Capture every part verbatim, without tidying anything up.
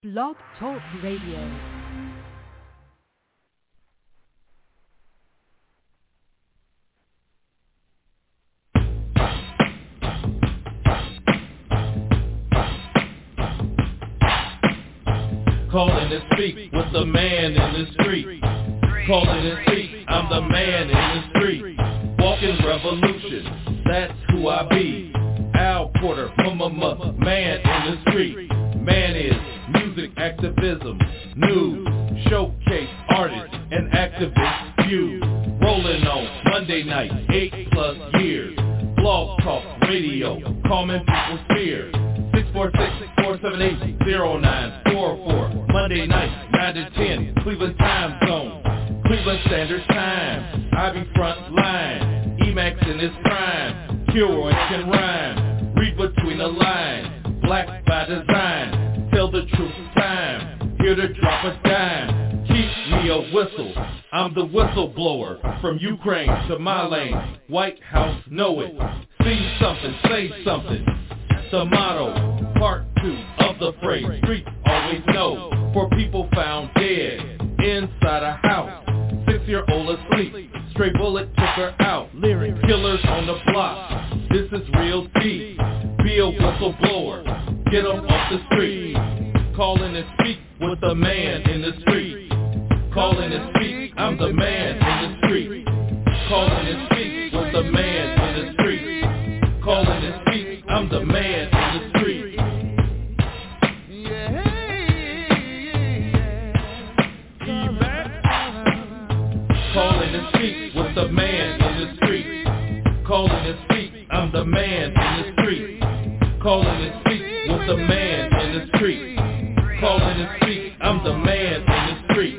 Blog Talk Radio. Calling to speak with the man in the street. Calling to speak, I'm the man in the street. Walking revolution, that's who I be. Al Porter, m-m-m, man in the street. Man is music activism, news, showcase artists and activist views. Rolling on Monday night, eight plus years. Blog Talk Radio, calming people's fears. six four six, four seven eight, zero nine four four. Monday night, nine to ten, Cleveland time zone. Cleveland Standard Time. I be front line. Emax in his prime. Kilroy can rhyme. Read between the lines. Black by design. Tell the truth time. Here to drop a dime. Keep me a whistle. I'm the whistleblower. From Ukraine to my lane. White House know it. See something, say something. The motto, part two of the phrase, streets always know. For people found dead inside a house, six-year-old asleep, stray bullet took her out. Lyric killers on the block, this is real deep. Be a whistleblower, get them off the street. Calling and speak with the man in the street. Calling and speak, I'm the man in the street. Calling and speak with the man in the street. Calling and speak, I'm the man in the street. Yeah, calling and speak with the man in the street. Calling and speak, I'm the man in the street. Calling and speak with the man in the street. Calling and speak, I'm the man in the street.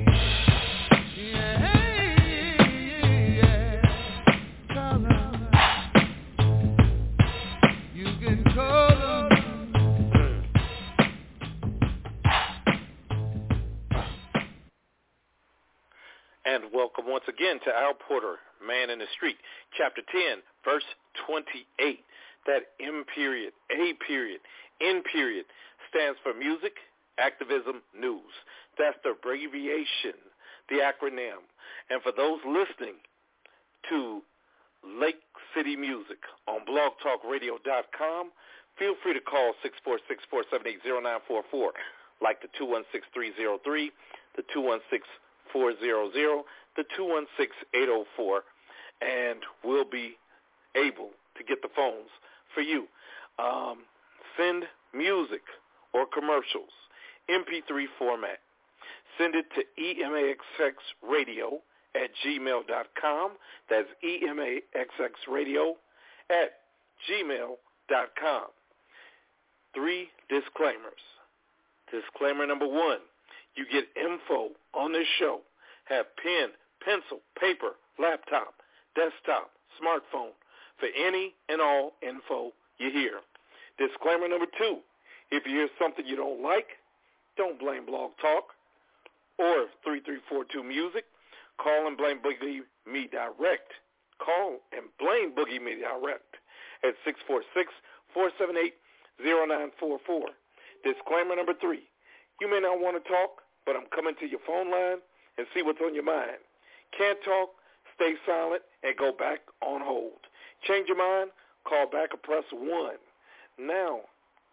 And welcome once again to Al Porter, Man in the Street, Chapter ten, Verse twenty-eight. That M period, A period, N period stands for Music, Activism, News. That's the abbreviation, the acronym. And for those listening to Lake City Music on blog talk radio dot com, feel free to call six four six, four seven eight, zero nine four four, like the two one six, three zero three, the two one six, four zero zero, the two one six, eight zero four, and we'll be able to get the phones for you. Um, send music or commercials, M P three format. Send it to E M A X X radio at gmail dot com. That's E M A X X radio at gmail dot com. Three disclaimers. Disclaimer number one. You get info on this show. Have pen, pencil, paper, laptop, desktop, smartphone for any and all info you hear. Disclaimer number two. If you hear something you don't like, don't blame Blog Talk or three three four two Music. Call and blame Boogie Me Direct. Call and blame Boogie Me Direct at six four six, four seven eight, zero nine four four. Disclaimer number three. You may not want to talk, but I'm coming to your phone line and see what's on your mind. Can't talk, stay silent, and go back on hold. Change your mind, call back or press one. Now,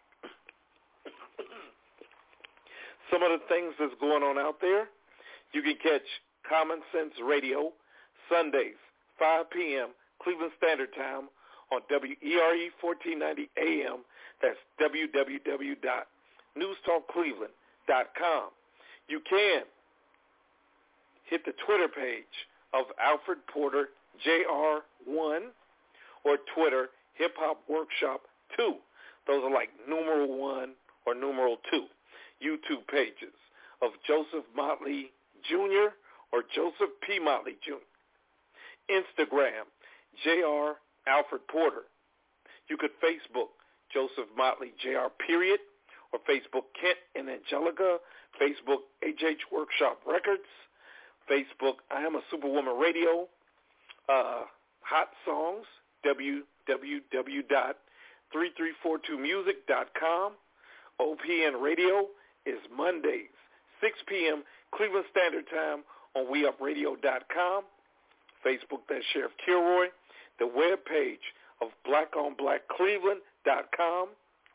some of the things that's going on out there, you can catch Common Sense Radio Sundays, five p.m. Cleveland Standard Time on W E R E fourteen ninety A M. That's w w w dot news talk cleveland dot com. You can hit the Twitter page of Alfred Porter J R one or Twitter Hip Hop Workshop two. Those are like numeral one or numeral two. YouTube pages of Joseph Motley Junior or Joseph P. Motley Junior Instagram, J R Alfred Porter. You could Facebook Joseph Motley J R period, or Facebook Kent and Angelica, Facebook H H Workshop Records, Facebook I Am a Superwoman Radio, uh, Hot Songs, w w w dot three three four two music dot com, O P N Radio, is Mondays, six p.m. Cleveland Standard Time on we up radio dot com. Facebook, that's Sheriff Kilroy. The web page of black on black cleveland dot com.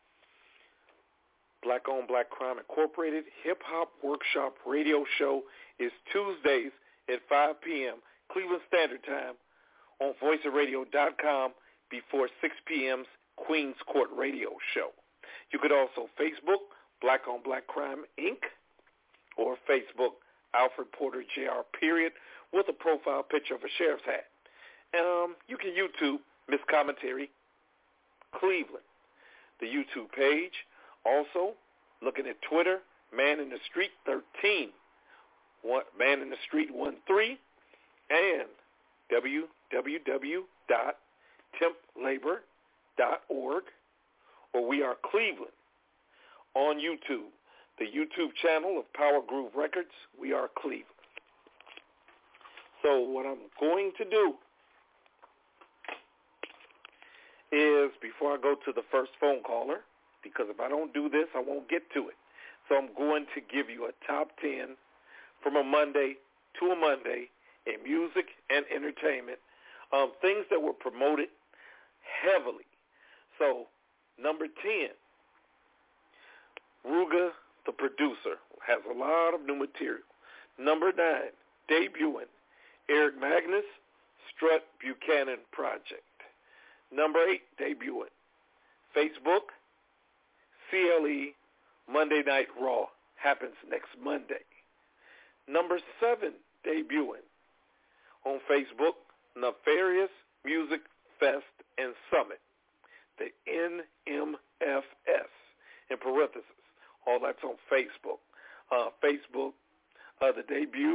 Black on Black Crime Incorporated Hip-Hop Workshop Radio Show is Tuesdays at five p.m. Cleveland Standard Time on voice of radio dot com before six p.m.'s Queens Court Radio Show. You could also Facebook Black on Black Crime Incorporated or Facebook Alfred Porter J R period with a profile picture of a sheriff's hat. Um, you can YouTube Miss Commentary Cleveland. The YouTube page. Also, looking at Twitter, Man in the Street thirteen, one, Man in the Street thirteen, and w w w dot temp labor dot org, or We Are Cleveland. On YouTube, the YouTube channel of Power Groove Records, We Are Cleveland. So what I'm going to do is, before I go to the first phone caller, because if I don't do this, I won't get to it. So I'm going to give you a top ten from a Monday to a Monday in music and entertainment, um, things that were promoted heavily. So number ten, Ruga, the producer, has a lot of new material. Number nine, debuting, Eric Magnus, Strut Buchanan Project. Number eight, debuting, Facebook, C L E, Monday Night Raw, happens next Monday. Number seven, debuting on Facebook, Nefarious Music Fest and Summit, the N M F S, in parentheses. All that's on Facebook. Uh, Facebook, uh, the debut,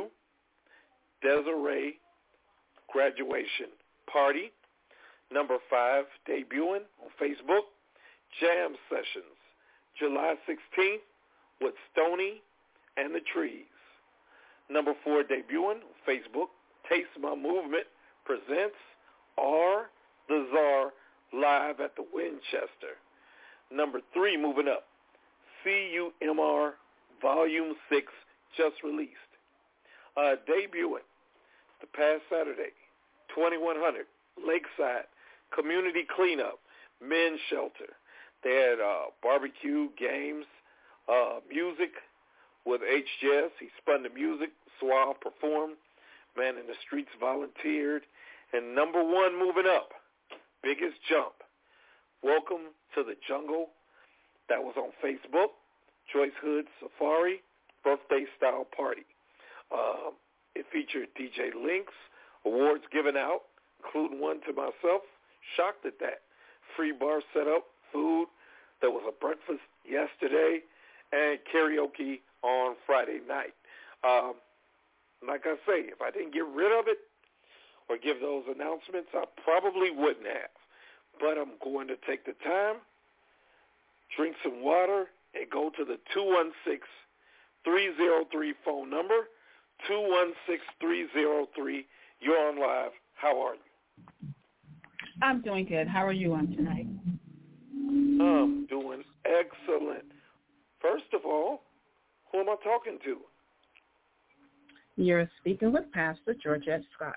Desiree Graduation Party. Number five, debuting on Facebook, Jam Sessions, July sixteenth, with Stoney and the Trees. Number four, debuting on Facebook, Taste My Movement presents R the Czar live at the Winchester. Number three, moving up, C U M R Volume six, just released. Uh, debuting the past Saturday, twenty-one hundred, Lakeside, Community Cleanup, Men's Shelter. They had uh, barbecue, games, uh, music with H J S. He spun the music. Suave performed. Man in the Streets volunteered. And number one, moving up, Biggest Jump, Welcome to the Jungle. That was on Facebook. Joyce Hood Safari, birthday style party. Um, it featured D J Lynx, awards given out, including one to myself. Shocked at that. Free bar set up, food. There was a breakfast yesterday, and karaoke on Friday night. Um, like I say, if I didn't get rid of it or give those announcements, I probably wouldn't have. But I'm going to take the time, drink some water, and go to the two one six, three oh three phone number, two one six, three oh three. You're on live. How are you? I'm doing good. How are you on tonight? I'm doing excellent. First of all, who am I talking to? You're speaking with Pastor Georgette Scott.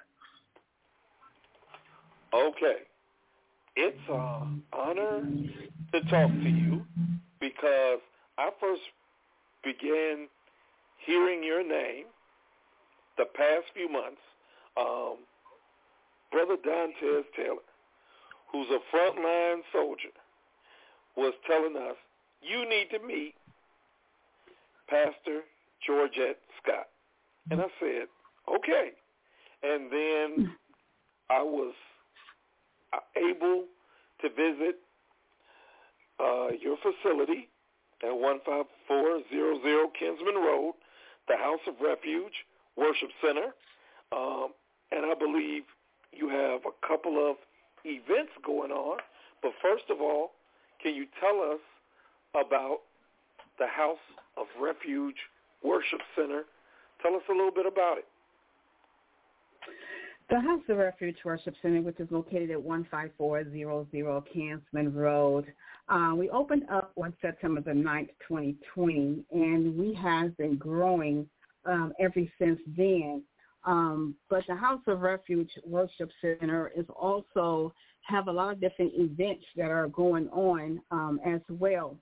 Okay. It's an honor to talk to you because I first began hearing your name the past few months. Um, Brother Dantes Taylor, who's a frontline soldier, was telling us, you need to meet Pastor Georgette Scott. And I said, okay. And then I was able to visit uh, your facility at one five four hundred Kinsman Road, the House of Refuge Worship Center. Um, and I believe you have a couple of events going on. But first of all, can you tell us about the House of Refuge Worship Center? Tell us a little bit about it. The House of Refuge Worship Center, which is located at one five four zero zero Canceman Road, uh, we opened up on September the ninth, twenty twenty, and we have been growing um, ever since then. Um, but the House of Refuge Worship Center is also have a lot of different events that are going on um, as well.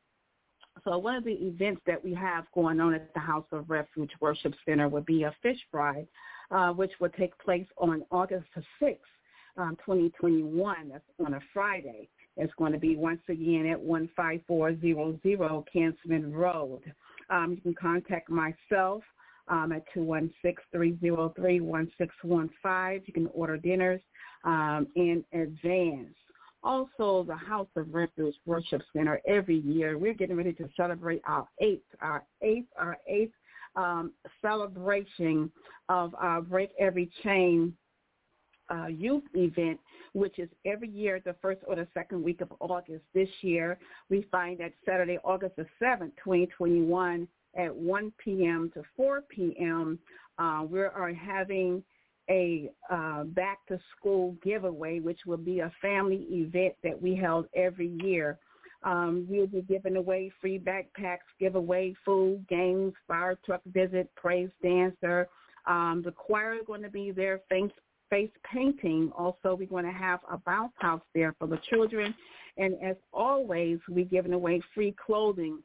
So one of the events that we have going on at the House of Refuge Worship Center would be a fish fry, uh, which will take place on August the sixth, um, twenty twenty-one. That's on a Friday. It's going to be once again at one five four zero zero Canceman Road. Um, you can contact myself um, at two one six, three zero three, one six one five. You can order dinners um, in advance. Also, the House of Refuge Worship Center, every year, we're getting ready to celebrate our eighth, our eighth, our eighth um, celebration of our Break Every Chain uh, youth event, which is every year the first or the second week of August. This year, we find that Saturday, August the seventh, twenty twenty-one, at one p.m. to four p.m., uh, we are having a uh, back-to-school giveaway, which will be a family event that we held every year. Um, we'll be giving away free backpacks, giveaway food, games, fire truck visit, praise dancer. Um, the choir is going to be there, face, face painting. Also, we're going to have a bounce house there for the children. And as always, we're giving away free clothing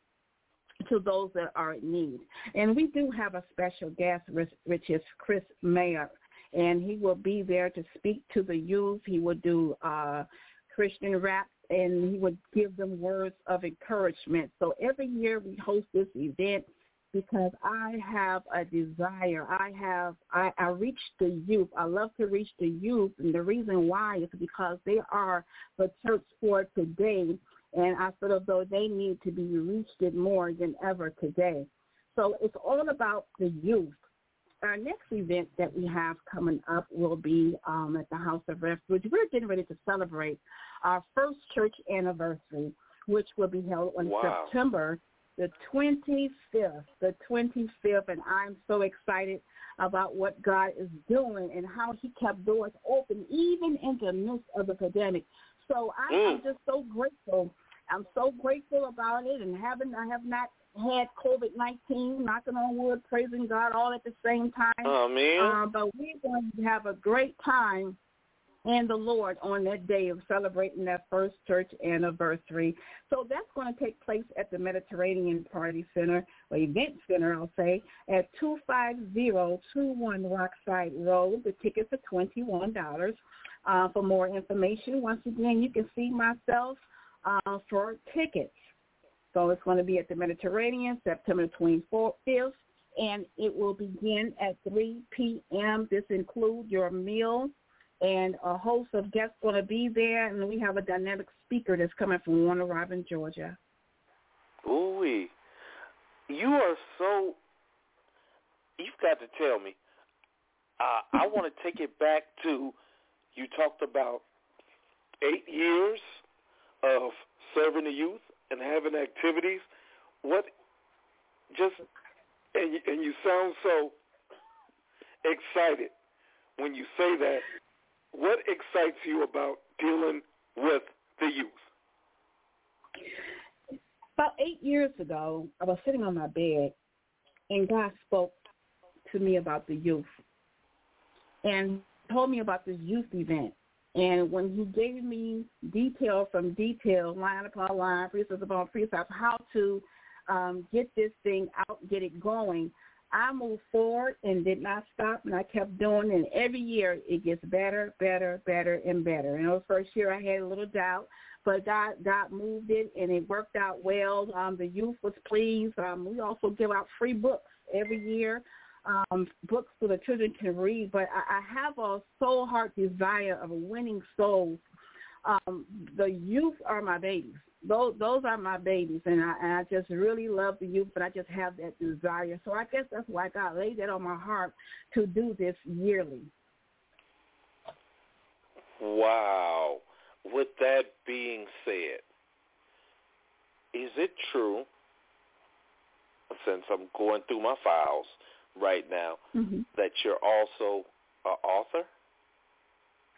to those that are in need. And we do have a special guest, which is Chris Mayer, and he will be there to speak to the youth. He will do uh, Christian rap, and he would give them words of encouragement. So every year we host this event because I have a desire. I have, I, I reach the youth. I love to reach the youth, and the reason why is because they are the church for today, and I feel as though they need to be reached more than ever today. So it's all about the youth. Our next event that we have coming up will be um, at the House of Refuge. We're getting ready to celebrate our first church anniversary, which will be held on wow. September the twenty-fifth, the twenty-fifth, and I'm so excited about what God is doing and how he kept doors open even in the midst of the pandemic. So I, mm. I'm just so grateful. I'm so grateful about it, and having I have not had COVID nineteen, knocking on wood, praising God all at the same time. Oh, man. Uh, but we're going to have a great time in the Lord on that day of celebrating that first church anniversary. So that's going to take place at the Mediterranean Party Center, or Event Center, I'll say, at two five zero two one Rockside Road. The tickets are twenty-one dollars. Uh, for more information, once again, you can see myself uh, for tickets. So it's going to be at the Mediterranean, September twenty-fifth, and it will begin at three p.m. This includes your meal, and a host of guests going to be there, and we have a dynamic speaker that's coming from Warner Robin, Georgia. Ooh-wee. You are so, you've got to tell me. Uh, I want to take it back to, you talked about eight years of serving the youth and having activities. What just and you, and you sound so excited when you say that. What excites you about dealing with the youth? About eight years ago, I was sitting on my bed, and God spoke to me about the youth and told me about this youth event. And when he gave me detail from detail, line upon line, precept upon precept, how to um, get this thing out, get it going, I moved forward and did not stop, and I kept doing it. And every year it gets better, better, better, and better. And the first year I had a little doubt, but God, God moved it, and it worked out well. Um, the youth was pleased. Um, we also give out free books every year. Um, books so the children can read, but I, I have a soul heart desire of winning souls. Um, the youth are my babies. Those those are my babies, and I, and I just really love the youth, but I just have that desire. So I guess that's why God laid that on my heart to do this yearly. Wow. With that being said, is it true, since I'm going through my files right now, mm-hmm. that you're also an author?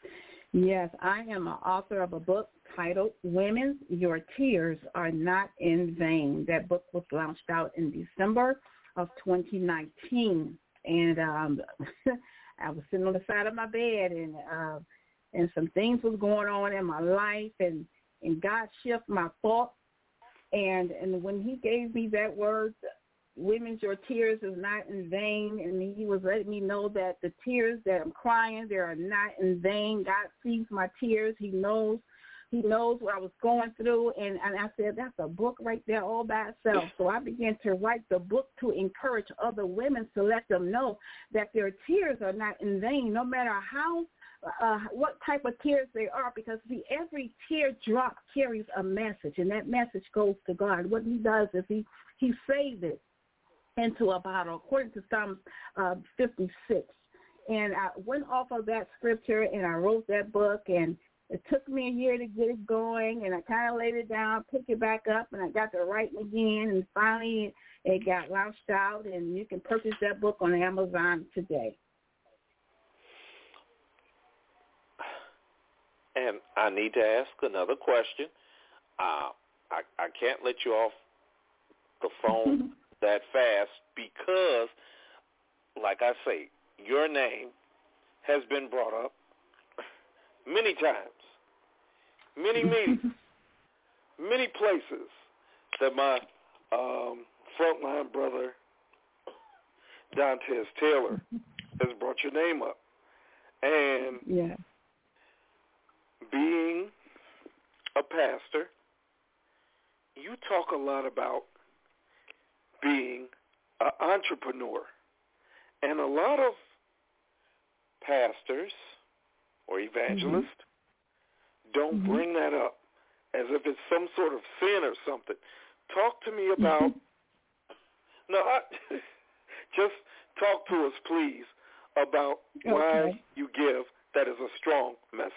Yes, I am an author of a book titled Women, Your Tears Are Not in Vain. That book was launched out in December of twenty nineteen. And um, I was sitting on the side of my bed, and uh, and some things was going on in my life, and, and God shifted my thoughts. And, and when he gave me that word, women's your tears is not in vain, and he was letting me know that the tears that I'm crying, they are not in vain. God sees my tears. He knows He knows what I was going through, and, and I said, that's a book right there all by itself. So I began to write the book to encourage other women, to let them know that their tears are not in vain, no matter how, uh, what type of tears they are, because see, every teardrop carries a message, and that message goes to God. What he does is he, he saves it into a bottle, according to Psalm uh, fifty-six. And I went off of that scripture, and I wrote that book, and it took me a year to get it going, and I kind of laid it down, picked it back up, and I got to writing again, and finally it got launched out, and you can purchase that book on Amazon today. And I need to ask another question. Uh, I, I can't let you off the phone that fast because, like I say, your name has been brought up many times, many meetings, many places that my um, frontline brother, Dantes Taylor, has brought your name up. And yeah. being a pastor, you talk a lot about being an entrepreneur. And a lot of pastors or evangelists mm-hmm. don't mm-hmm. bring that up as if it's some sort of sin or something. Talk to me about, no, I, just talk to us, please, about okay. why you give that is a strong message.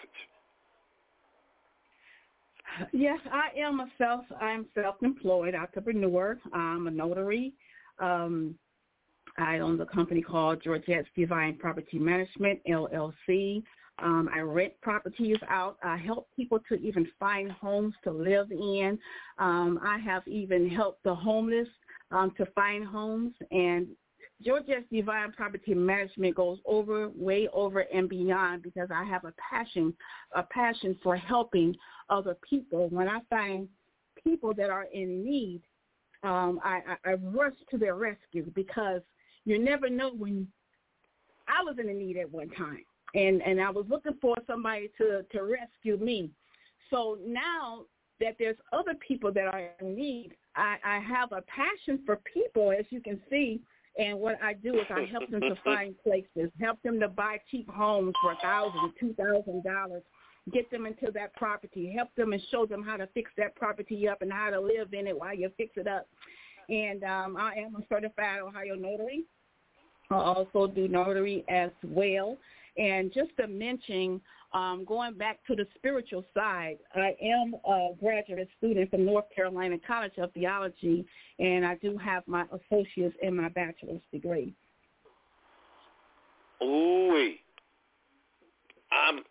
Yes, I am a self, I am self-employed entrepreneur. I'm a notary. Um, I own a company called Georgette's Divine Property Management, L L C. Um, I rent properties out. I help people to even find homes to live in. Um, I have even helped the homeless um, to find homes. And Georgette's Divine Property Management goes over, way over and beyond, because I have a passion, a passion for helping other people. When I find people that are in need, um, I, I, I rush to their rescue, because you never know when. I was in a need at one time, and, and I was looking for somebody to, to rescue me. So now that there's other people that are in need, I, I have a passion for people, as you can see. And what I do is I help them to find places, help them to buy cheap homes for one thousand dollars, two thousand dollars, get them into that property, help them and show them how to fix that property up and how to live in it while you fix it up. And um, I am a certified Ohio notary. I also do notary as well. And just to mention, um, going back to the spiritual side, I am a graduate student from North Carolina College of Theology, and I do have my associate's and my bachelor's degree. Ooh, I'm.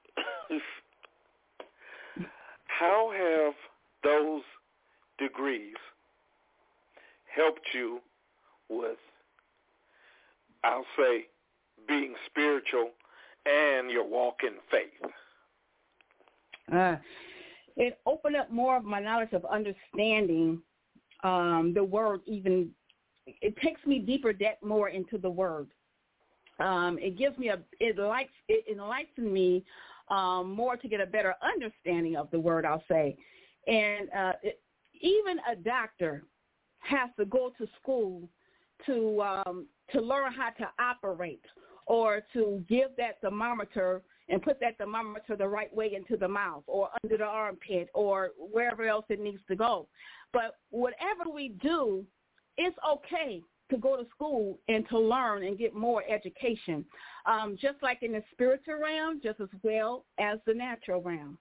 How have those degrees helped you with, I'll say, being spiritual and your walk in faith? Uh, it opened up more of my knowledge of understanding um, the word. Even it takes me deeper depth more into the word. Um, it gives me a it likes it enlightens me um, more to get a better understanding of the word, I'll say. And uh, it, even a doctor has to go to school to um, to learn how to operate, or to give that thermometer and put that thermometer the right way into the mouth or under the armpit or wherever else it needs to go. But whatever we do, it's okay to go to school and to learn and get more education, um, just like in the spiritual realm, just as well as the natural realm.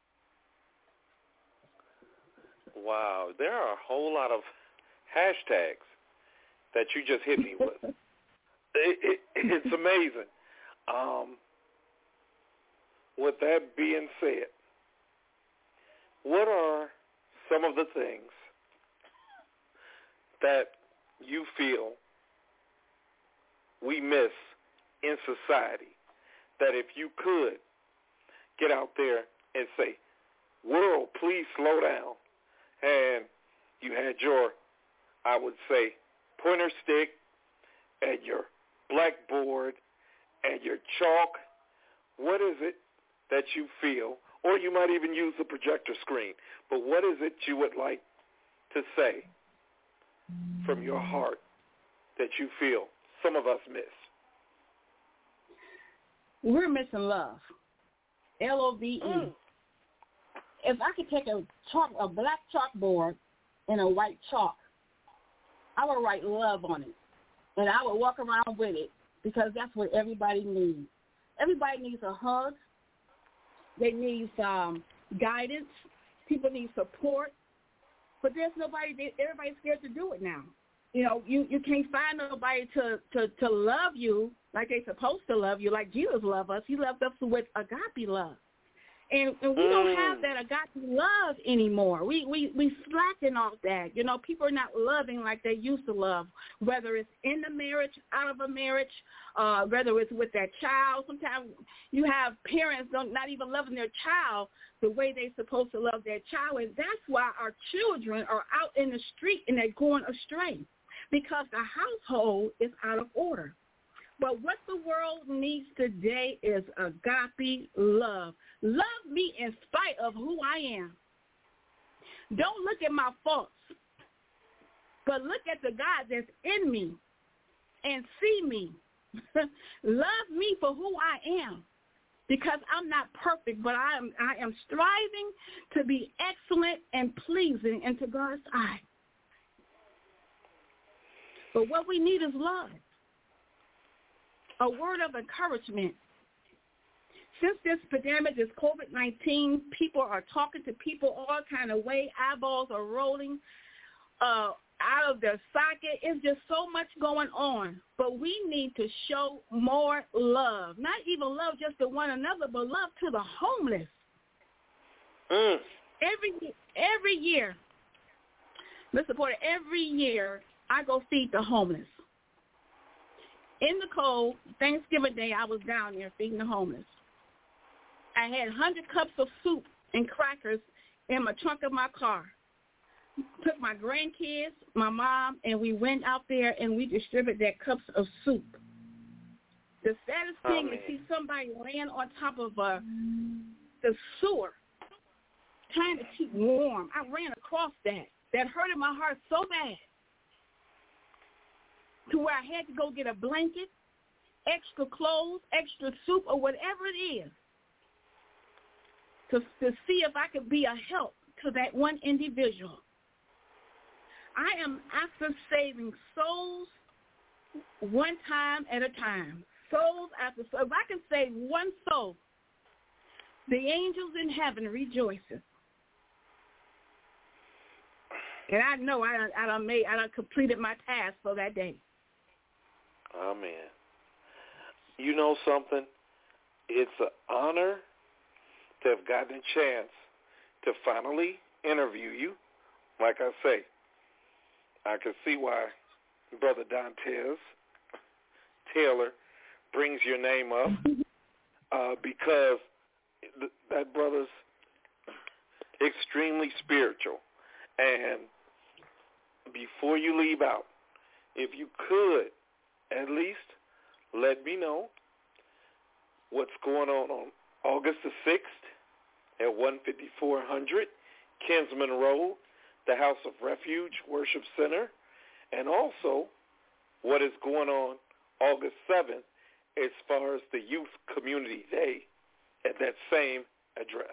Wow, there are a whole lot of hashtags that you just hit me with. it, it, it's amazing. Um, with that being said, what are some of the things that you feel we miss in society that if you could get out there and say, world, please slow down, and you had your, I would say, pointer stick and your blackboard and your chalk, what is it that you feel, or you might even use the projector screen, but what is it you would like to say from your heart that you feel some of us miss? We're missing love. L O V E. Mm. If I could take a chalk, a black chalkboard and a white chalk, I would write love on it. And I would walk around with it because that's what everybody needs. Everybody needs a hug. They need um, guidance. People need support. But there's nobody, everybody's scared to do it now. You know, you, you can't find nobody to, to, to love you like they're supposed to love you, like Jesus loved us. He loved us with agape love. And, and we mm. don't have that agape love anymore. We, we, we slacking off that. You know, people are not loving like they used to love, whether it's in the marriage, out of a marriage, uh, whether it's with their child. Sometimes you have parents don't not even loving their child the way they're supposed to love their child. And that's why our children are out in the street and they're going astray, because the household is out of order. But what the world needs today is agape love. Love me in spite of who I am. Don't look at my faults, but look at the God that's in me and see me. Love me for who I am, because I'm not perfect, but I am, I am striving to be excellent and pleasing into God's eye. But what we need is love. A word of encouragement. Since this pandemic, this COVID nineteen, people are talking to people all kind of way. Eyeballs are rolling uh, out of their socket. It's just so much going on. But we need to show more love. Not even love just to one another, but love to the homeless. Mm. Every, every year, Mister Porter, every year I go feed the homeless. In the cold, Thanksgiving Day, I was down there feeding the homeless. I had one hundred cups of soup and crackers in my trunk of my car. Took my grandkids, my mom, and we went out there and we distributed that cups of soup. The saddest thing oh, is see somebody laying on top of uh, the sewer trying to keep warm. I ran across that. That hurted my heart so bad, to where I had to go get a blanket, extra clothes, extra soup, or whatever it is, to, to see if I could be a help to that one individual. I am after saving souls one time at a time. Souls after souls. If I can save one soul, the angels in heaven rejoices. And I know I, I done made, I done completed my task for that day. Amen. You know something? It's an honor to have gotten a chance to finally interview you. Like I say, I can see why Brother Dantes Taylor brings your name up, uh, because th- that brother's extremely spiritual. And before you leave out, if you could, at least let me know what's going on on August the sixth at one fifty-four hundred Kinsman Road, the House of Refuge Worship Center, and also what is going on August seventh as far as the Youth Community Day at that same address.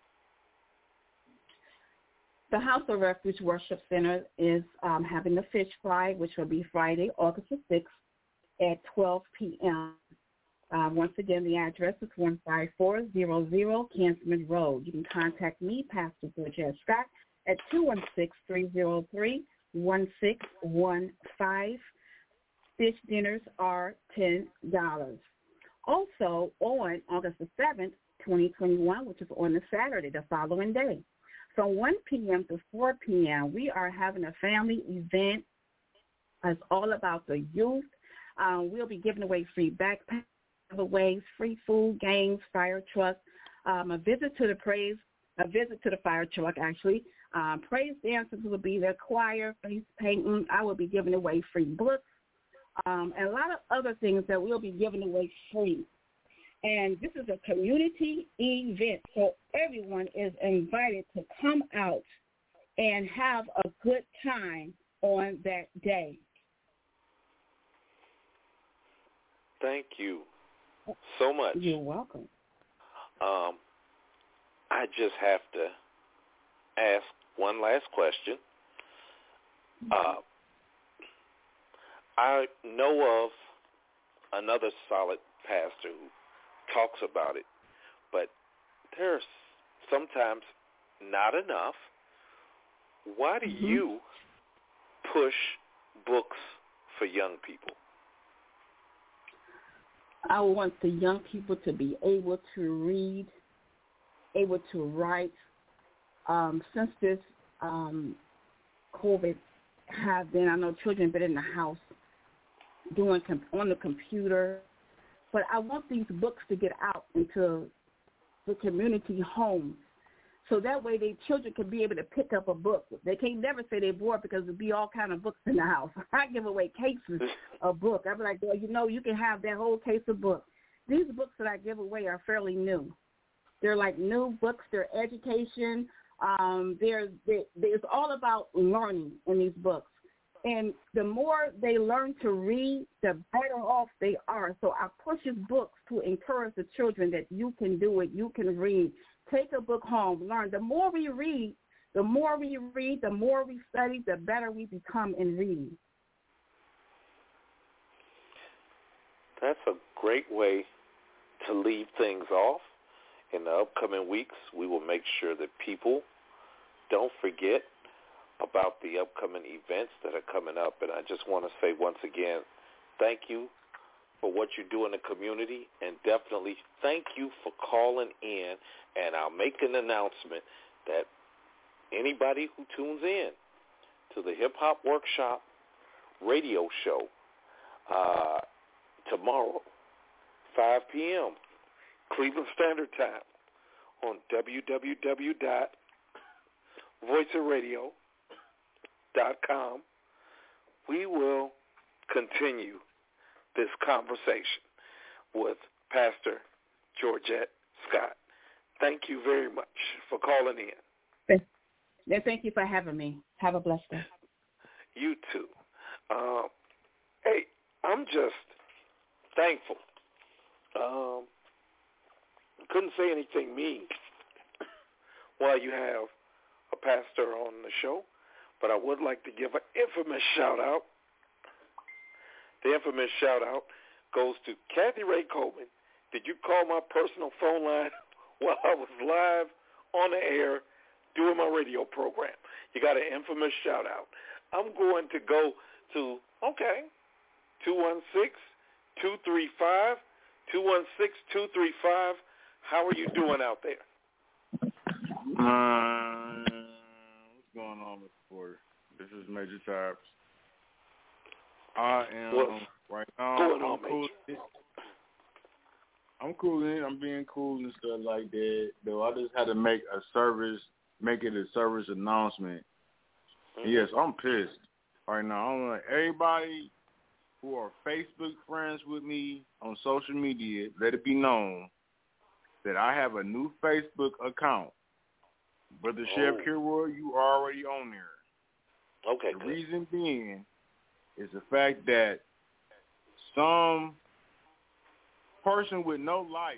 The House of Refuge Worship Center is um, having the fish fry, which will be Friday, August the sixth, at twelve p.m. Uh, once again, the address is one five four zero zero Kinsman Road. You can contact me, Pastor Georgette Scott, at two one six, three zero three, one six one five. Fish dinners are ten dollars. Also, on August the seventh, twenty twenty-one, which is on the Saturday, the following day. From one p.m. to four p.m., we are having a family event. It's all about the youth. Um, we'll be giving away free backpacks, giveaways, free food, games, fire trucks, um, a visit to the praise, a visit to the fire truck, actually. Um, praise dancers will be there, choir, face painting. I will be giving away free books, um, and a lot of other things that we'll be giving away free. And this is a community event, so everyone is invited to come out and have a good time on that day. Thank you so much. You're welcome. Um, I just have to ask one last question. Uh, I know of another solid pastor who talks about it, but there's sometimes not enough. Why do mm-hmm. you push books for young people? I want the young people to be able to read, able to write. Um, since this um, COVID have been, I know children have been in the house doing com- on the computer, but I want these books to get out into the community homes, so that way the children can be able to pick up a book. They can't never say they're bored because there'll be all kind of books in the house. I give away cases of books. I'll be like, well, you know, you can have that whole case of books. These books that I give away are fairly new. They're like new books. They're education. Um, they're, they, they, it's all about learning in these books. And the more they learn to read, the better off they are. So I push these books to encourage the children that you can do it, you can read. Take a book home, learn. The more we read, the more we read, the more we study, the better we become in reading. That's a great way to leave things off. In the upcoming weeks, we will make sure that people don't forget about the upcoming events that are coming up. And I just want to say once again, thank you for what you do in the community, and definitely thank you for calling in. And I'll make an announcement that anybody who tunes in to the Hip Hop Workshop radio show uh, tomorrow, five p.m., Cleveland Standard Time, on w w w dot voice of radio dot com, we will continue this conversation with Pastor Georgette Scott. Thank you very much for calling in. Thank you for having me. Have a blessed day. You too. Um, hey, I'm just thankful. Um, couldn't say anything mean while you have a pastor on the show, but I would like to give an infamous shout-out. The infamous shout-out goes to Kathy Ray Coleman. Did you call my personal phone line while I was live on the air doing my radio program? You got an infamous shout-out. I'm going to go to, okay, two one six, two three five, two one six, two three five. How are you doing out there? Uh, what's going on, Mister Porter? This is Major Types. I am What's right now. going I'm on, cool. Major? I'm cool. In, I'm being cool and stuff like that. Though I just had to make a service, make it a service announcement. Mm-hmm. Yes, I'm pissed right now. I want everybody who are Facebook friends with me on social media, let it be known that I have a new Facebook account. Brother Oh. Chef Kilroy, you are already on there. Okay, The good. reason being is the fact that some person with no life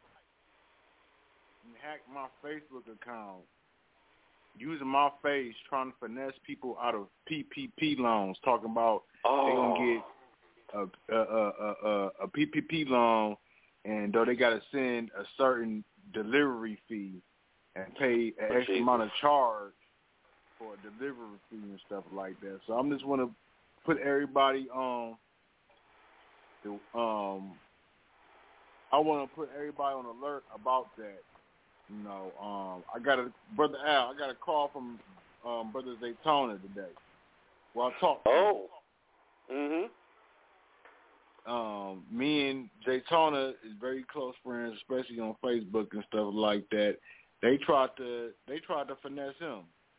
hacked my Facebook account using my face trying to finesse people out of P P P loans, talking about Oh. they're going to get a, a, a, a, a P P P loan, and though they got to send a certain delivery fee and pay an Oh, extra Jesus. amount of charge for a delivery fee and stuff like that. So I'm just want to put everybody on the, um, I want to put everybody on alert about that. You know, um, I got a brother Al. I got a call from um, Brother Zaytona today. Well, I talked to Oh. him. Mhm. Um, me and Zaytona is very close friends, especially on Facebook and stuff like that. They tried to they tried to finesse him.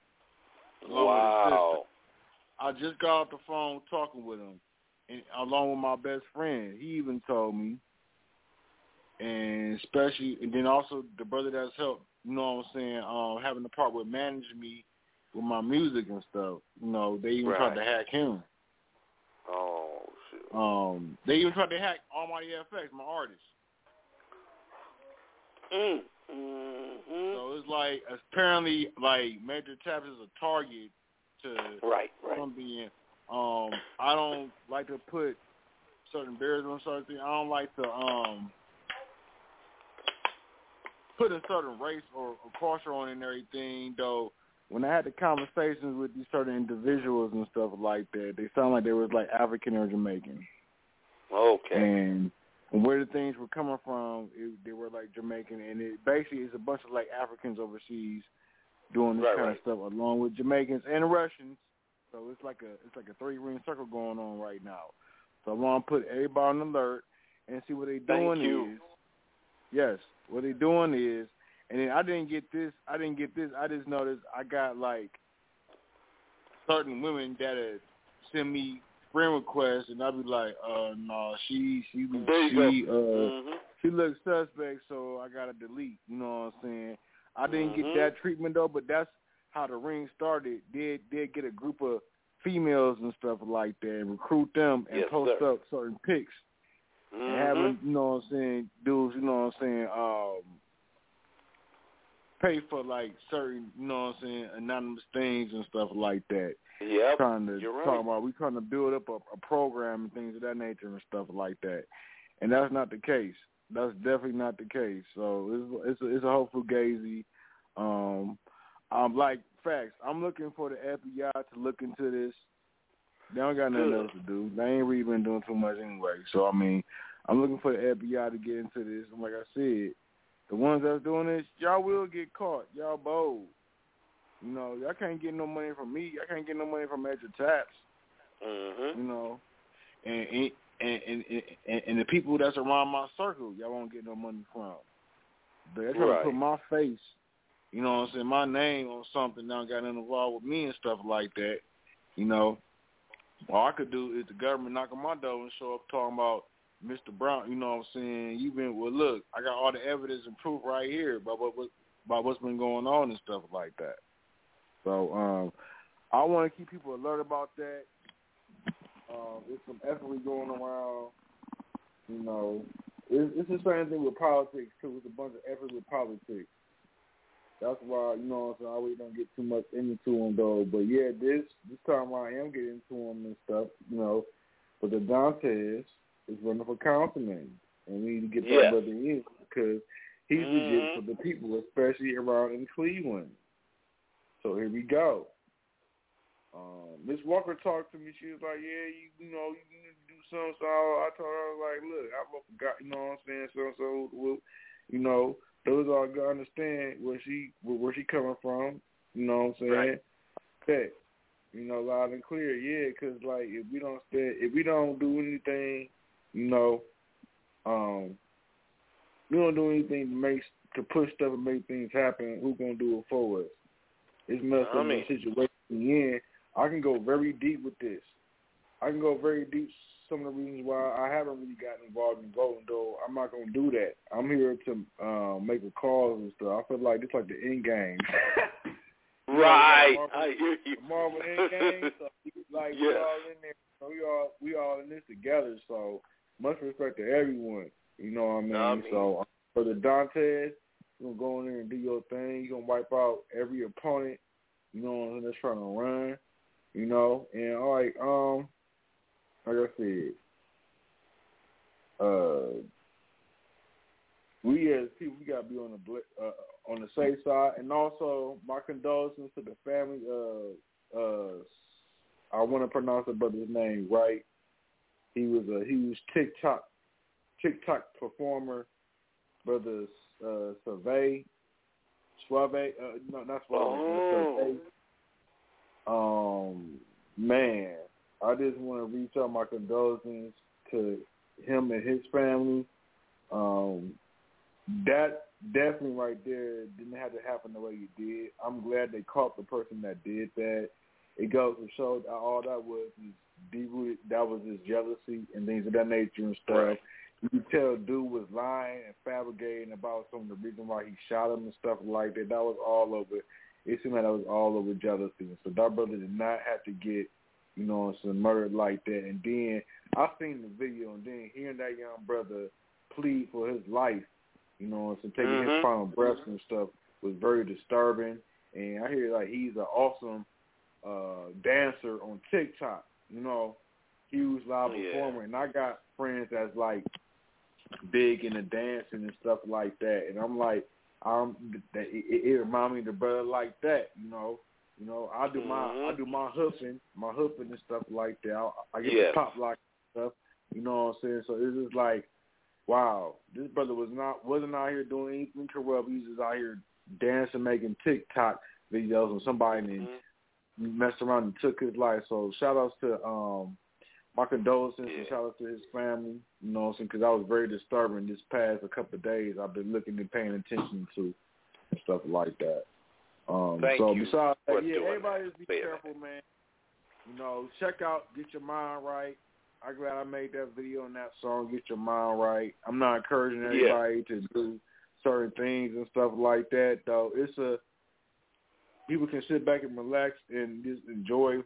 Wow. I just got off the phone talking with him, and along with my best friend. He even told me, and especially, and then also the brother that's helped, you know what I'm saying, um, having the part with managing me with my music and stuff. You know, they even right. tried to hack him. Oh, shit. Um, they even tried to hack Almighty F X, my artist. Mm. Mm-hmm. So it's like, apparently, like, Major Taps is a target to right, right. something. Um, I don't like to put certain barriers on certain things. I don't like to um put a certain race or, or culture on it and everything, though. When I had the conversations with these certain individuals and stuff like that, they sound like they was like African or Jamaican. Okay. And where the things were coming from, it, they were like Jamaican, and it basically is a bunch of like Africans overseas doing this right, kind right. of stuff, along with Jamaicans and Russians. So it's like a it's like a three ring circle going on right now. So I want to put everybody on alert and see what they're doing Thank you. is. Yes, what they're doing is, and then I didn't get this. I didn't get this. I just noticed I got like certain women that send me friend requests, and I'd be like, uh, no, she, she, there she, you uh, mm-hmm. she looks suspect, so I gotta delete. You know what I'm saying? I didn't mm-hmm. get that treatment though, but that's how the ring started. They did get a group of females and stuff like that, and recruit them and yes, post sir. up certain pics, mm-hmm. and having, you know what I'm saying, dudes, you know what I'm saying, um, pay for like certain, you know what I'm saying, anonymous things and stuff like that. Yep, trying to you're right. talk about we trying to build up a, a program and things of that nature and stuff like that, and that's not the case. That's definitely not the case. So it's it's a, it's a hopeful gazy. Um, I'm like facts. I'm looking for the F B I to look into this. They don't got nothing Good. else to do. They ain't really been doing too much anyway. So I mean, I'm looking for the F B I to get into this. And like I said, the ones that's doing this, y'all will get caught. Y'all bold. You know, y'all can't get no money from me. Y'all can't get no money from Major Taps. Mm-hmm. You know, and and, and and and and the people that's around my circle, y'all won't get no money from. But they're trying right. to put my face, you know what I'm saying, my name on something that don't got nothing involved with me and stuff like that. You know, all I could do is the government knock on my door and show up talking about Mister Brown. You know what I'm saying? You been well. Look, I got all the evidence and proof right here about what, what about what's been going on and stuff like that. So um, I want to keep people alert about that. Um, there's some effort going around. You know, it's, it's the same thing with politics too. It's a bunch of effort with politics. That's why, you know what I'm saying, I really don't get too much into them though. But yeah, this this time I am getting into them and stuff. You know, but the Dantes is running for councilman, and we need to get that yes. brother in because he's mm-hmm. legit for the people, especially around in Cleveland. So here we go. Um, Miss Walker talked to me. She was like, yeah, you, you know, you need to do something. So I told her, I was like, look, I forgot, you know what I'm saying? So, so, well, you know, those are going to understand where she where she coming from. You know what I'm saying? Right. Okay. You know, loud and clear, yeah, because, like, if we don't stay, if we don't do anything, you know, um, we don't do anything to make, to push stuff and make things happen, who's going to do it for us? It's messed up in the situation we're in. I can go very deep with this. I can go very deep. Some of the reasons why I haven't really gotten involved in voting, though, I'm not going to do that. I'm here to uh, make a call and stuff. I feel like it's like the end game. Right. Know, Marvel, I hear you. Marvel end game. So like yes. we all in there. So we all we all in this together. So much respect to everyone. You know what I mean? I mean so um, for the Dantes, you're gonna go in there and do your thing. You're gonna wipe out every opponent. You know what I'm saying? That's trying to run. You know, and all right, um, like I said, uh, we as people, we gotta be on the uh, on the safe side, and also my condolences to the family. Uh, uh, I want to pronounce the brother's name right. He was a huge TikTok TikTok performer. brother uh, Survey, Suave, uh, no, not Suave, oh. Survey. Um, man, I just want to reach out my condolences to him and his family. Um, that definitely right there didn't have to happen the way it did. I'm glad they caught the person that did that. It goes to show that all that was is deep-rooted, that was his jealousy and things of that nature and stuff. Right. You could tell dude was lying and fabricating about some of the reason why he shot him and stuff like that. That was all over. It seemed like that was all over jealousy. So that brother did not have to get, you know, some murdered like that. And then I seen the video, and then hearing that young brother plead for his life, you know, and taking mm-hmm. his final breaths and stuff was very disturbing. And I hear like he's an awesome uh, dancer on TikTok, you know, huge live yeah. performer. And I got friends that's like big into dancing and stuff like that. And I'm like, um, it, it, it reminds me of the brother like that, you know. You know, I do my mm-hmm. I do my hoofing, my hoofing and stuff like that. I, I get yes. the pop lock and stuff. You know what I'm saying? So it's just like, wow, this brother was not wasn't out here doing anything corrupt. He was just out here dancing, making TikTok videos, and somebody mm-hmm. messed around and took his life. So shout outs to um my condolences yeah. and shout outs to his family. You know what I'm saying? Because I was very disturbing this past a couple of days. I've been looking and paying attention to and stuff like that. Um, Thank so you besides for that, yeah, doing everybody that. just be Say careful, that. man. You know, check out Get Your Mind Right. I'm glad I made that video on that song, Get Your Mind Right. I'm not encouraging everybody yeah. to do certain things and stuff like that, though. It's a people can sit back and relax and just enjoy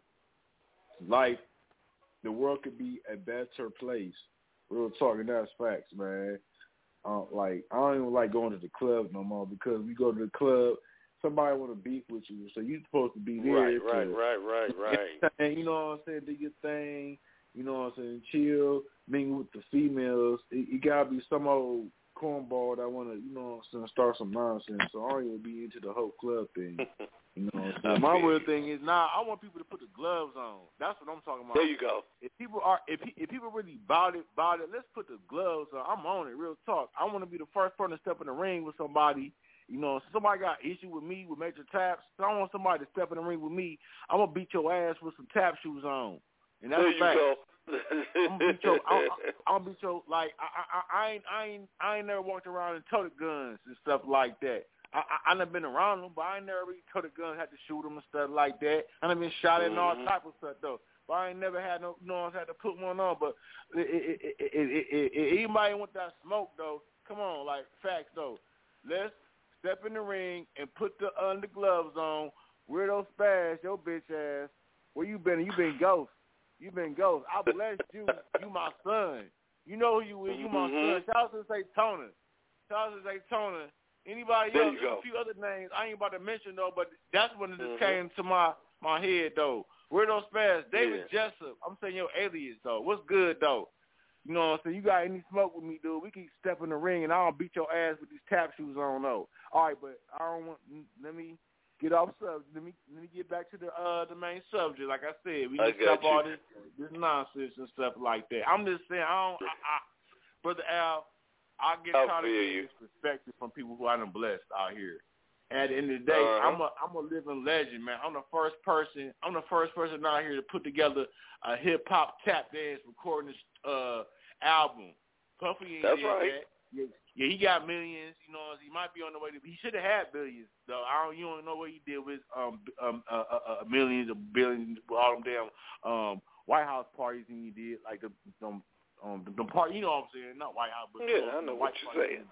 life. The world could be a better place. Real talking, that's facts, man. Uh, like I don't even like going to the club no more because we go to the club, somebody want to beef with you, so you're supposed to be there. Right, to, right, right, right, right. And you know what I'm saying? Do your thing. You know what I'm saying? Chill, mingle with the females. It, it gotta be some old cornball that want to, you know what I'm saying, start some nonsense. So I don't even be into the whole club thing. You know what I'm saying? My real thing is, nah, I want people to put the gloves on. That's what I'm talking about. There you go. If people are, if if people really about it, about it, let's put the gloves on. I'm on it, real talk. I want to be the first person to step in the ring with somebody. You know, if somebody got issue with me with major taps, so I want somebody to step in the ring with me. I'm gonna beat your ass with some tap shoes on, and that's there you fact. go. I'm gonna beat your, I'm, I'm gonna beat your, like I, I, I ain't, I ain't, I ain't never walked around and toted guns and stuff like that. I, I, I done been around them, but I ain't never really toted guns, had to shoot them and stuff like that. I done been shot at and all type of stuff though. But I ain't never had no, no one's had to put one on. But it, it, it, it, it, it, it, anybody want that smoke though? Come on, like facts though. Let's step in the ring and put the under gloves on. Weirdo Spaz, your bitch ass. Where you been? You been ghost. You been ghost. I blessed you. You my son. You know who you is. You my mm-hmm. son. Shout out to Daytona. Shout out to Daytona. Anybody there else? You go. A few other names I ain't about to mention though, but that's when it just mm-hmm. came to my my head though. Weirdo Spaz, David yeah. Jessup. I'm saying your alias though. What's good though? You know what I'm saying? You got any smoke with me, dude? We can step in the ring and I'll beat your ass with these tap shoes on though. All right, but I don't want. Let me get off subject. Let me let me get back to the uh the main subject. Like I said, we can stop all this this nonsense and stuff like that. I'm just saying, I don't, I, I, Brother Al, I get tired of getting this perspective from people who I done blessed out here. At the end of the day, uh-huh. I'm a I'm a living legend, man. I'm the first person. I'm the first person out here to put together a hip hop tap dance recording this uh album. Puffy ain't That's did right. that. Yeah, yeah, he got millions. You know, he might be on the way to. He should have had billions, though. I don't. You don't know what he did with um um uh, uh, uh, millions or billions with all them damn um White House parties and he did like the um um the, the party. You know what I'm saying? Not White House, but yeah, uh, I know the what White you're saying.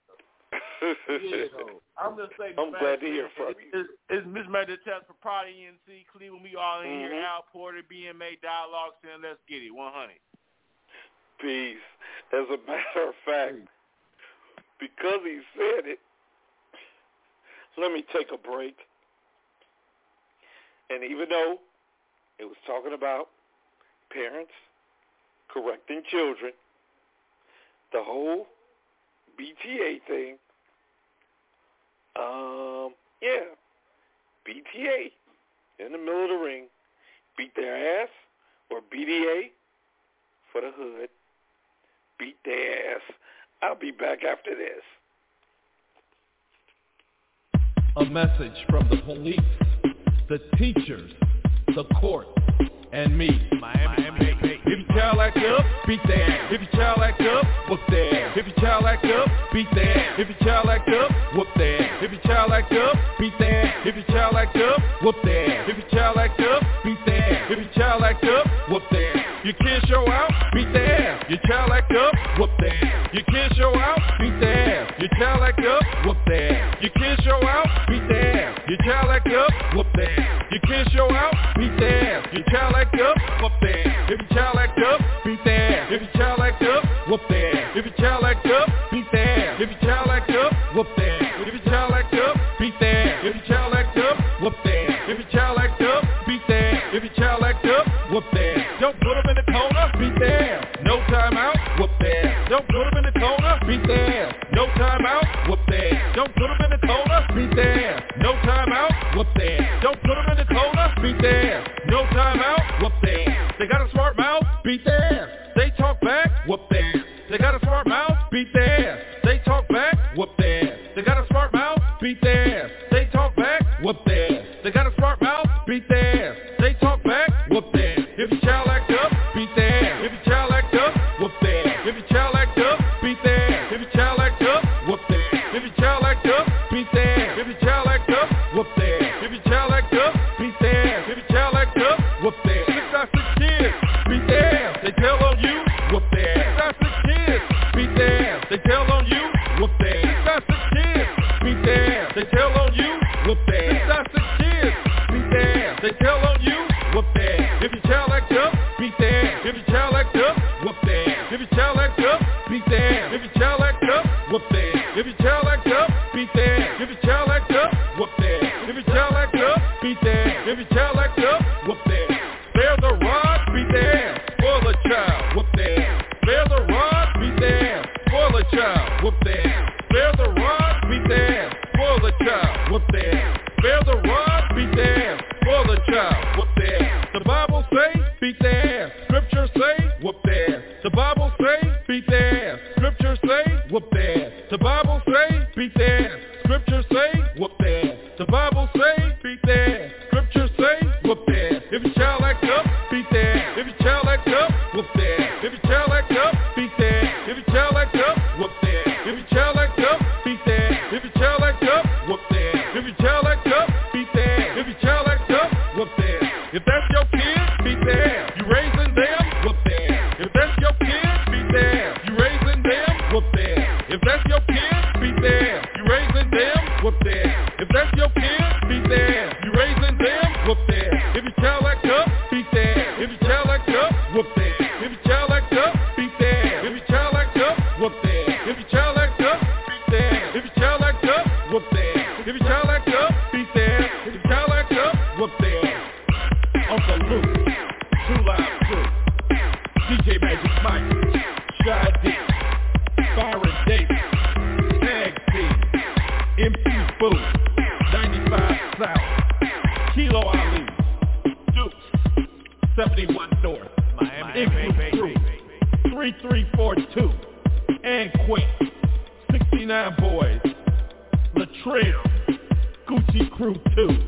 Yeah, though. I'm just saying. I'm glad to hear from it's, you. It's, it's Miss Meditas for Pride E N C Cleveland. We all in mm-hmm. here. Al Porter, B M A Dialogue, saying let's get it. one hundred. Peace. As a matter of fact, because he said it, let me take a break. And even though it was talking about parents correcting children, the whole B T A thing, um, yeah, B T A in the middle of the ring, beat their ass, or B D A for the hood, beat their ass. I'll be back after this. A message from the police, the teachers, the court, and me. Miami, Miami. If your child act up, beat their ass. If your child act up, whoop their ass. If your child act up, beat their ass. If your child act up, whoop their ass. If your child act up, beat their ass. If your child act up, whoop their ass. If your child act up, beat their ass. If your child act up, whoop their ass. Your kids show out, beat their ass. Your child act up, whoop their ass. Your kids show out, beat their ass. Your child act up, whoop their ass. Your kids show out, beat their ass. Your child act up, whoop their ass. Your kids show out, beat their ass. Your child act up, whoop their ass. If your child act up, beat their ass. If your child act up, whoop their ass. If your child act up, beat their ass. If your child act up, whoop their ass. If your child act up, beat their ass. If your child act up, whoop their ass. If your child act up, beat their ass. If your child act up, whoop their ass. Don't put them in the corner, beat their ass. No time out, whoop their ass. Don't put them in the corner, beat their ass. No time out, whoop their ass. Don't put them in the corner, beat their ass. No time out, whoop their ass. Don't put them in the corner, beat their ass. No time out, whoop their ass. They got a smart mouth, beat their ass. They talk back, whoop their ass. They got a smart mouth, beat their ass. They talk back, whoop their ass. They got a smart mouth, beat their ass. They talk back, whoop their ass. They got a smart mouth, beat their ass. They talk back, whoop their ass. If your child act up, beat their ass. If your child act up, whoop their ass. If your child act up, beat their ass. If your child act up, whoop their ass. If your child act up, beat their ass. If your child act up, whoop their ass. If your child act up, beat their ass. If your child act up, whoop their ass. Six out six kids, beat their ass. They tell on you, whoop their ass. Six out six kids, beat their ass. They tell on you, whoop their ass. Six out six kids, beat their ass. They tell on you, whoop their ass. Six out six kids, beat their ass. They tell on you, whoop their ass. If your child act up, beat their ass. If your child act up, whoop their ass. If your child act up, beat their ass. If your child act up, whoop their ass. If your child act up, beat their ass. If your child act up, whoop their ass. If your child act up, beat their ass. If your child act up, whoop their ass. Spare the rod, beat their ass. Spoil a child, whoop their ass. Spare the rod, beat their ass. Spoil a child, whoop their ass. Spare the rod, beat their ass. Spoil a child, whoop their ass. Spare the rod, beat their ass. Spoil a child, whoop their ass. The Bible say, beat their ass. Scripture say, whoop their ass. The Bible say, beat their ass. Scripture say, whoop their ass. The Bible say, beat their ass. Scripture say, whoop their ass. The Bible say, beat their ass. Scripture say, whoop their ass. If your child act up, beat their ass. If your child act up, whoop their ass. If your child act up, beat their ass. If your child act up, whoop their ass. If your child act up, beat their ass. If your child act up, whoop their ass. If your child act up, beat their ass. If your child act up, whoop their ass. If that's your kid, beat their ass. You raising them, whoop their ass. If that's your kid, beat their ass. You raising them, whoop their ass. If that's your kid, beat their ass. You raising them, whoop their ass. If that's your kid, beat their ass. You raising them, whoop their ass. If your child act up, beat their ass. If your child act up, whoop their ass. If your child act up, beat their ass. If your child act up, whoop their ass. If your child act up, beat their ass. If your child act up, whoop their ass. If your child act up, beat their ass. If your child act up, whoop their ass. Uncle Luke, Two Live Crew, D J Magic Mike, Shy D, Byron Davis, Tag Team, M P Boo, ninety-five South, Kilo Ali, Dukes, seventy-one North, Miami, M P Crew, three three four two, and Quinn, sixty-nine Boys, Latrell, Gucci Crew two.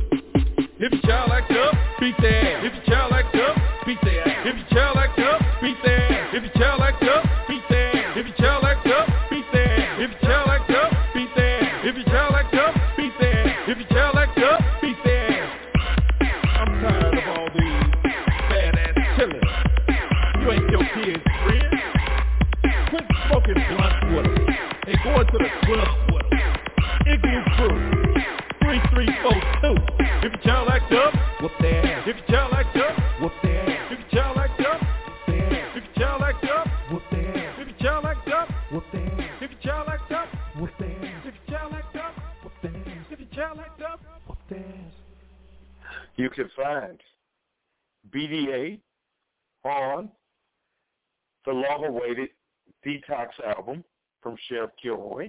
If your child act up, beat their ass. If your child act up, beat their ass. If your child act up, beat their ass. If your child act up, beat their ass. If your child act up, beat their ass. If your child act up, beat their ass. If your child act up, beat their ass. If your child act up, beat their ass. I'm tired of all these badass killers. You ain't your kid's friend. Quit smoking blunts with them and going to the club with them. Igloo Crew, three three four two. If your child act up, whoop their ass. If your child act up, whoop their ass. If your child act up, whoop their ass. If your child act up, whoop their ass. If your child act up, whoop their ass. If your child act up, whoop their ass. If your child act up, whoop their ass. If your child act up, whoop their ass. You can find B D A on the long-awaited Detox album from Sheriff Kilroy.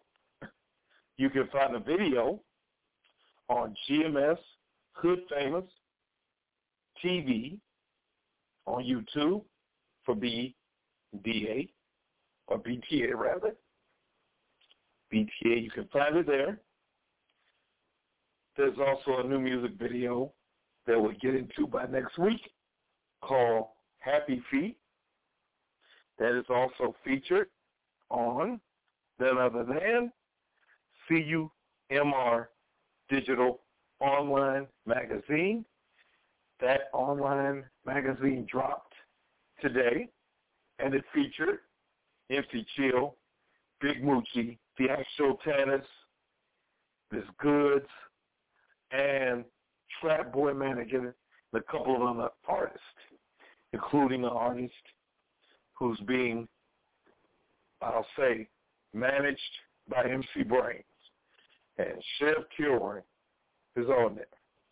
You can find the video on G M S Hood Famous T V on YouTube for B D A, or B T A rather. B T A, you can find it there. There's also a new music video that we'll get into by next week called Happy Feet. That is also featured on none other than C U M R Digital Online Magazine. That online magazine dropped today, and it featured M C Chill, Big Moochie, The Actual Tannis, Miss Goods, and Trap Boy Mannequin, and a couple of other artists, including an artist who's being, I'll say, managed by M C Brains. And Chef Kilroy is on there.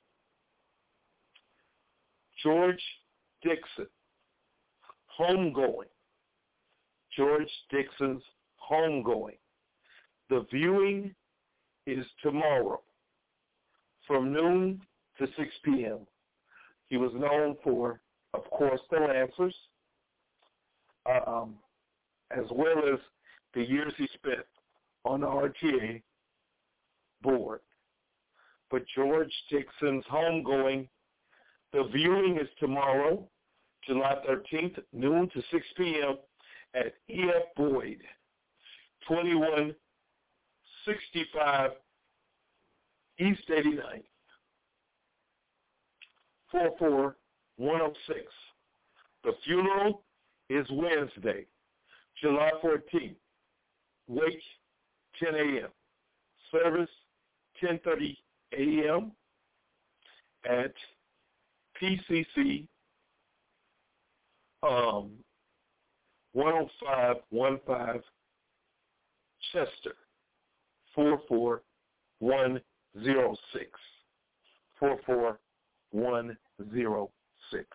George Dixon, Homegoing. George Dixon's Homegoing. The viewing is tomorrow from noon to six p.m. He was known for, of course, The Lancers, um, as well as the years he spent on the R T A board. But George Dixon's Homegoing, the viewing is tomorrow, July thirteenth, noon to six p.m. at E F. Boyd, twenty-one sixty-five East eighty-ninth, four four one oh six. The funeral is Wednesday, July fourteenth. Wake, ten a.m. Service, ten thirty a.m. at P C C um, one oh five one five Chester, four four one oh six. four four one oh six.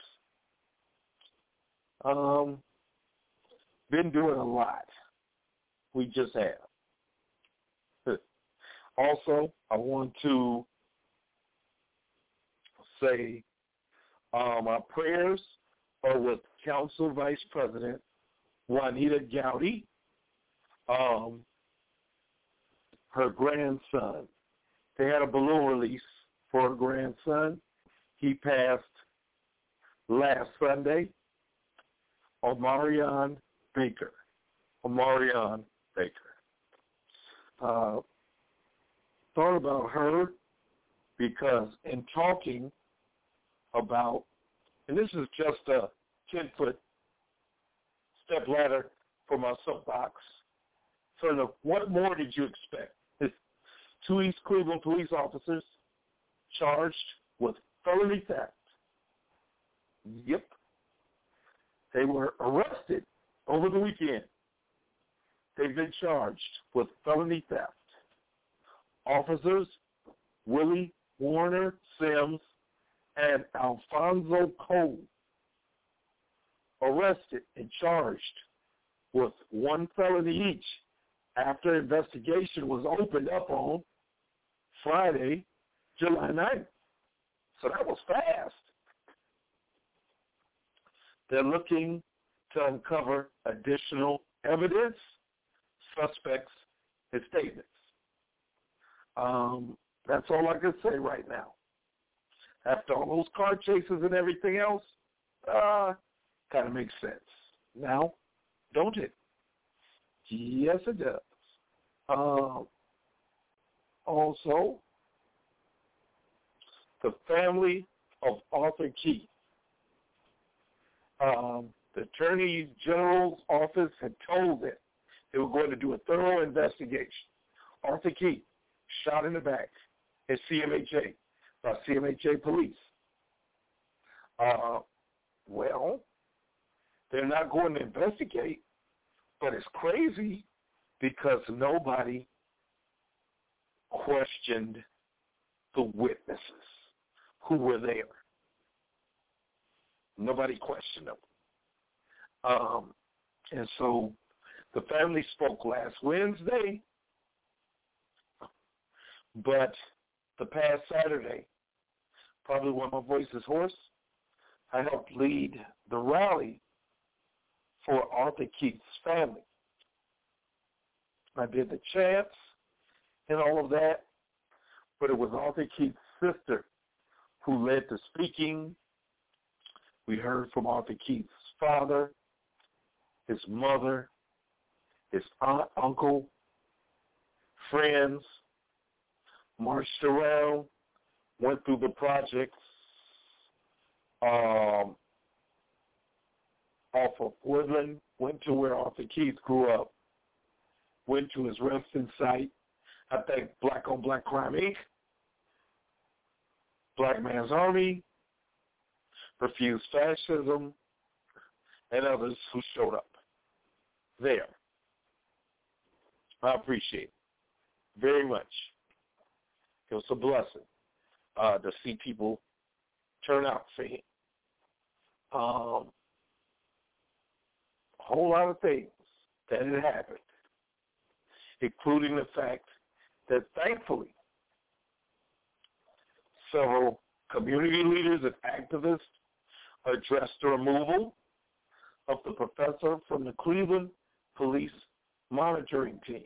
Um, been doing a lot. We just have. Also, I want to say um, our prayers are with Council Vice President Juanita Gowdy, um, her grandson. They had a balloon release for her grandson. He passed last Sunday. Omarion Baker. Omarion Baker. Uh, thought about her because in talking about, and this is just a ten-foot step ladder for my soapbox, sort of what more did you expect? Two East Cleveland police officers charged with felony theft. Yep. They were arrested over the weekend. They've been charged with felony theft. Officers Willie Warner Sims and Alfonso Cole arrested and charged with one felony each after investigation was opened up on Friday, July ninth. So that was fast. They're looking to uncover additional evidence, suspects, and statements. Um, that's all I can say right now. After all those car chases and everything else, uh, kind of makes sense. Now, don't it? Yes, it does. Uh, also, the family of Arthur Keith. Um, the Attorney General's office had told them they were going to do a thorough investigation. Arthur Keith shot in the back at C M H A by C M H A police. Uh, well, they're not going to investigate, but it's crazy because nobody questioned the witnesses who were there. Nobody questioned them. Um, and so the family spoke last Wednesday, but the past Saturday, probably when my voice is hoarse, I helped lead the rally for Arthur Keith's family. I did the chants and all of that, but it was Arthur Keith's sister who led the speaking. We heard from Arthur Keith's father, his mother, his aunt, uncle, friends, marched around, went through the projects um, off of Woodland, went to where Arthur Keith grew up, went to his resting site. I think Black on Black Crime Incorporated, Black Man's Army, Refused Fascism, and others who showed up there. I appreciate it very much. It was a blessing uh, to see people turn out for him. Um, a whole lot of things that had happened, including the fact that thankfully several community leaders and activists addressed the removal of the professor from the Cleveland Police Monitoring Team.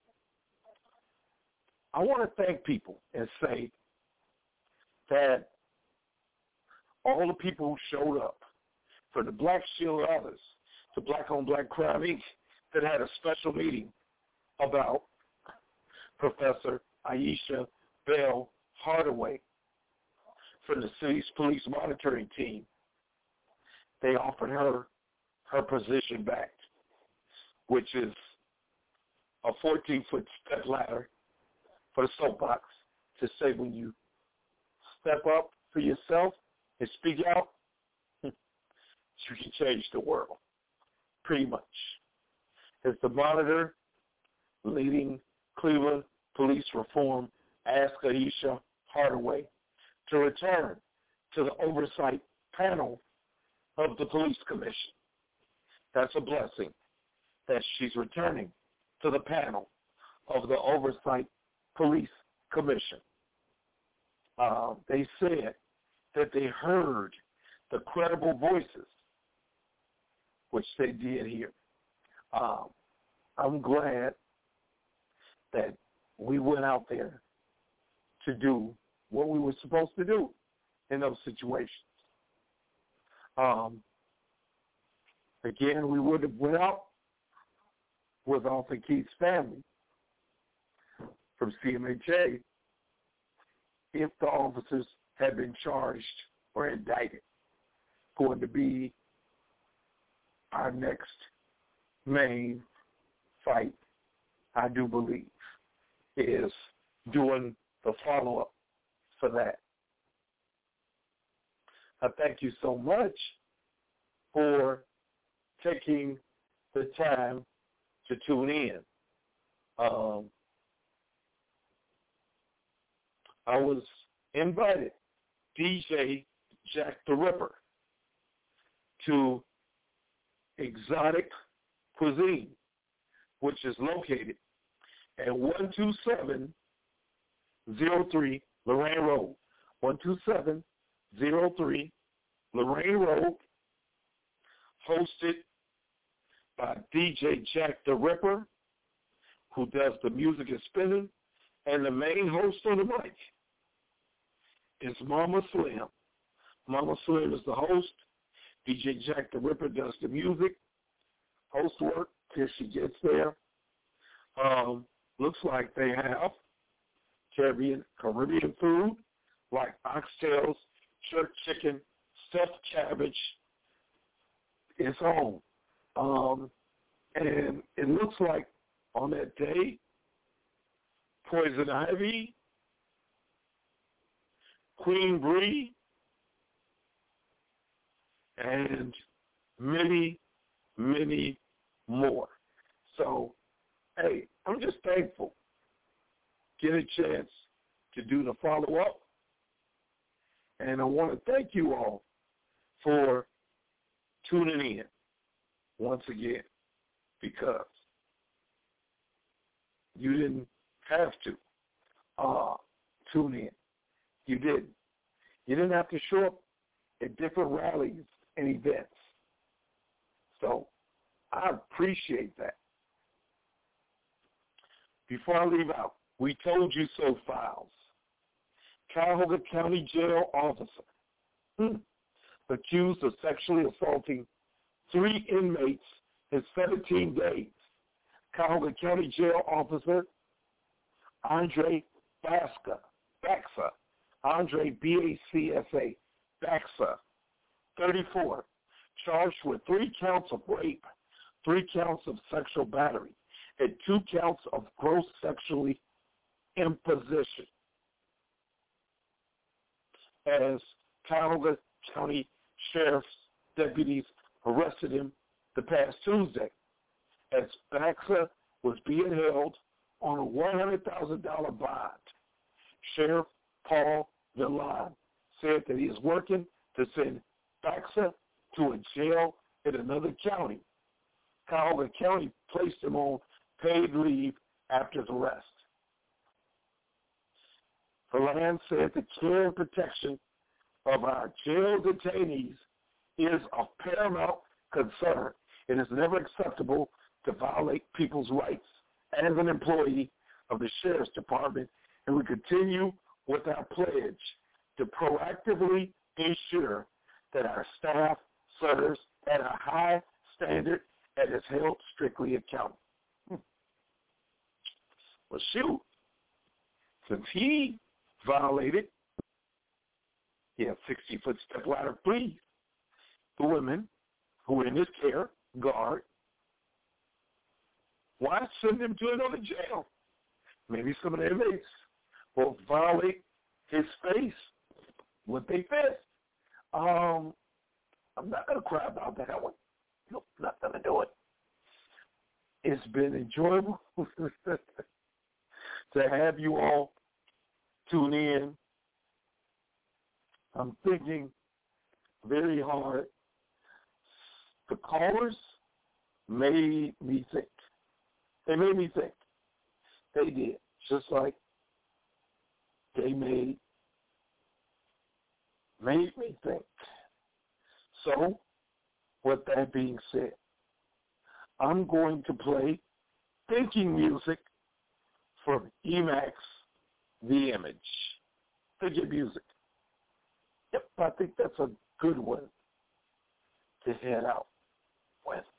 I want to thank people and say that all the people who showed up, for the Black Shield and others, the Black on Black Crime Incorporated, that had a special meeting about Professor Aisha Bell Hardaway from the city's police monitoring team. They offered her her position back, which is a fourteen-foot step ladder for the soapbox to say when you step up for yourself and speak out, you can change the world, pretty much. As the monitor leading Cleveland police reform asked Aisha Hardaway to return to the oversight panel of the police commission. That's a blessing that she's returning to the panel of the oversight police commission. Uh, they said that they heard the credible voices, which they did hear. Um, I'm glad that we went out there to do what we were supposed to do in those situations. Um, again, we would have went out with Arthur Keith's family from C M H A if the officers had been charged or indicted. Going to be our next main fight, I do believe, is doing the follow-up for that. I thank you so much for taking the time to tune in. Um, I was invited, D J Jack the Ripper, to Exotic Cuisine, which is located at one two seven oh three Lorraine Road. one two seven oh three Lorraine Road, hosted by D J Jack the Ripper, who does the music and spinning, and the main host on the mic is Mama Slim. Mama Slim is the host. D J Jack the Ripper does the music, host work till she gets there. Um, looks like they have Caribbean, Caribbean food like oxtails, jerk chicken, stuffed cabbage. It's on. Um, and it looks like on that day, Poison Ivy, Queen Bree, and many, many more. So, hey, I'm just thankful. Get a chance to do the follow-up. And I want to thank you all for tuning in once again, because you didn't have to uh, tune in. You didn't. You didn't have to show up at different rallies and events. So I appreciate that. Before I leave out, we told you so files. Cuyahoga County Jail officer hmm, accused of sexually assaulting three inmates in seventeen days. Cuyahoga County Jail officer Andre Baxa, Baxa, Andre B A C S A, Baxa, thirty-four, charged with three counts of rape, three counts of sexual battery, and two counts of gross sexually imposition. As Cuyahoga County Sheriff's deputies arrested him the past Tuesday, as Baxa was being held on a one hundred thousand dollars bond. Sheriff Paul Villan said that he is working to send Baxa to a jail in another county. Cuyahoga County placed him on paid leave after his arrest. Villan said the care and protection of our jail detainees is of paramount concern. It is never acceptable to violate people's rights as an employee of the Sheriff's Department, and we continue with our pledge to proactively ensure that our staff serves at a high standard and is held strictly accountable. Hmm. Well, shoot, since he violated, yeah, sixty-foot step ladder, please, the women who were in his care, guard, why send him to another jail? Maybe some of the inmates will violate his space with their fist. Um, I'm not going to cry about that one. Nope, not going to do it. It's been enjoyable to have you all tune in. I'm thinking very hard. The callers made me think. They made me think. They did. Just like they made, made me think. So, with that being said, I'm going to play thinking music from Emax The Image. Thinking music. Yep, I think that's a good one to head out with.